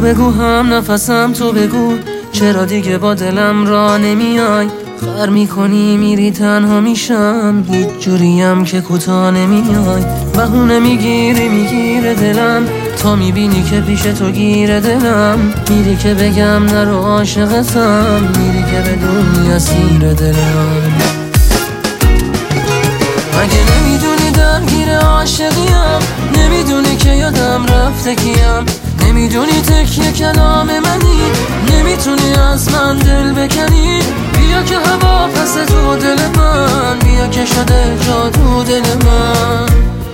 بگو هم نفسم تو بگو، چرا دیگه با دلم را نمیای؟ خر میکنی میری تنها میشم، هیچ جوریم که کوتا نمیای. بهونه میگیره دلم، تا میبینی که پیش تو گیره دلم. میری که بگم نرو عاشقتم، میری که بدونی اسیر دلم. مگه نمیدونی درگیر عاشقیم؟ نمیدونی که یادم رفته کیم؟ نمیدونی تکیه کلام منی؟ نمیتونی از من دل بکنی؟ بیا که هوا پس تو دل من، بیا که شده جادو دل من.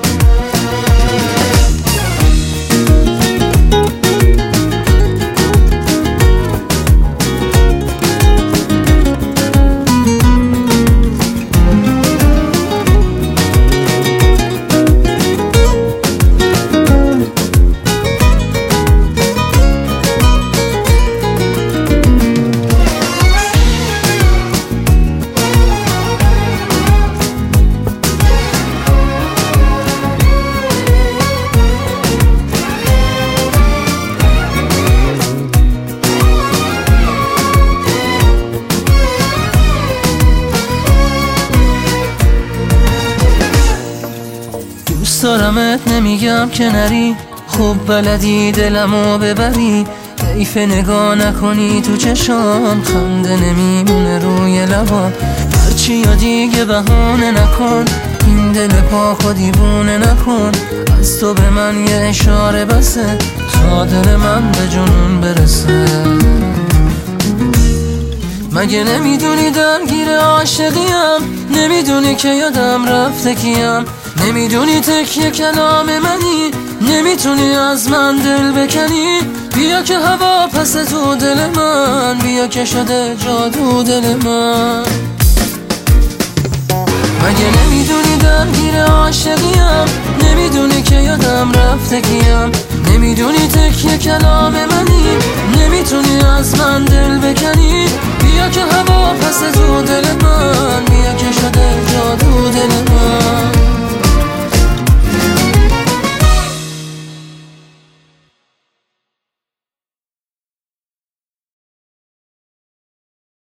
دوست دارمت نمیگم که نری، خوب بلدی دلمو ببری. حیف نگاه نکنی تو چشام، خنده نمیمونه روی لبام. هرچی یا دیگه بهانه نکن، این دل پا خودیبونه نکن. از تو به من یه اشاره بسه، تا دل من به جنون برسه. مگه نمیدونی درگیر عاشقیم؟ نمیدونی که یادم رفته کیم؟ نمیدونی تکیه کلام منی؟ نمیتونی از من دل بکنی؟ بیا که هوا پس تو دل من، بیا که شده جادو دل من. مگه نمیدونی درگیر عاشقیم؟ نمیدونی که یادم رفته کیم؟ نمیدونی تکیه کلام منی؟ نمیتونی از من دل بکنی؟ بیا که هوا پس تو